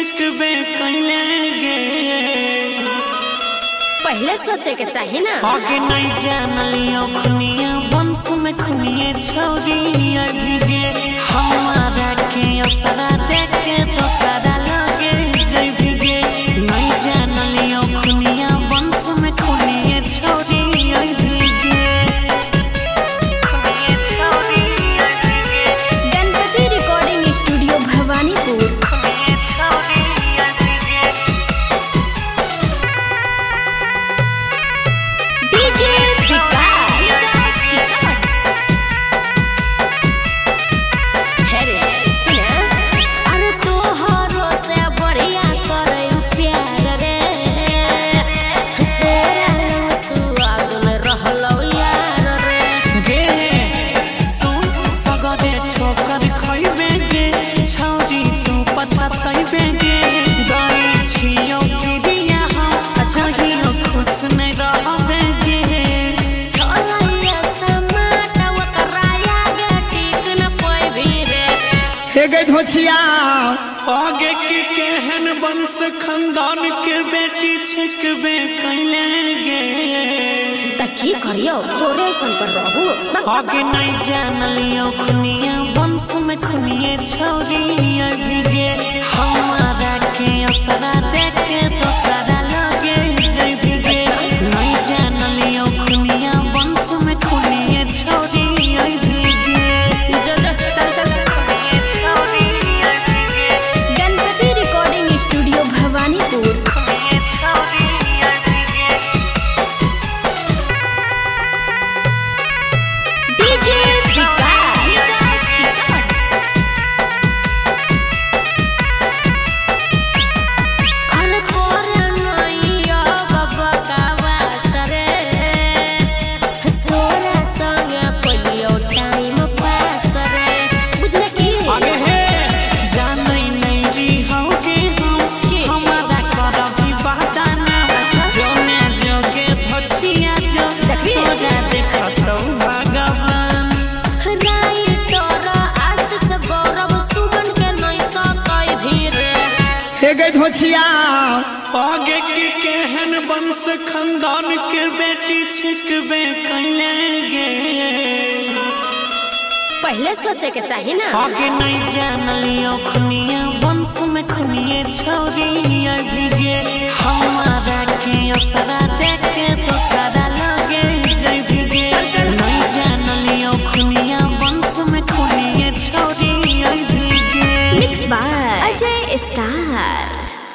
छिकबे कैले गे। पहले सोचे के चाहिए ना। आगे नहीं जानलियो खुनिया बंस में खुनिए छोरी अभी गे। हमारा के असरा देख के तो सारा लगे जैभी गे। नहीं जानलियो खुनिया बंस में खुनिए छोरी अभी गे। खुनिए छोरी अभी गे। Ganpati recording studio Bhawanipur. खुनिए छोरी अभी गे। डीजे विकास हेरे सुना। अरे तोहरो से बढ़िया करे प्यार रे। तोरा सुआग में रहलो यार रे। गे सुन सगरे ठोकर खइबे गे। छौरी तू पछतइबे गे। गई छियो किरिया हम कहियो खुश नहीं रहबे गे। छोलैया समाटा ओकराया गे टिक न कोई भी रे। हे गई धोछिया आगे के केहन वंश खानदान के बेटी छिकबे कैले गे। त की करियो तोरे सन पर रहू। आगे नहीं जानलियो खुनिया वंश में खुनिए छोरी अभी गे। हमारा के असरा देख के तो सारा लगे जैभी गे। नहीं जानलियो खुनिया वंश में खुनिए छोरी अभी गे। जो चल चल। खुनिए छोरी अभी गे। Ganpati recording studio Bhawanipur. खुनिए छोरी अभी गे। डीजे विकास अरे तोरे नैया बाबा कावा सरे। तोरा संगे पलियो टाइम पास रे। बुझले की आगे हे जानै नहीं री होगे हम की? हमारा करबी बहाना। अच्छा। जोने जोगे धछिया जो देखबी? तोरा देखतौ भगवान। राइटर आशीष गौरव सुमन के नहीं सकै भी रे। हे गई धोछिया आगे के केहन वंश खानदान के बेटी छिकबे कैले गे। पहले सोचे के चाहिए ना। आगे नहीं जानलियो खुनिया वंश में खुनिए छोरी अभी गे।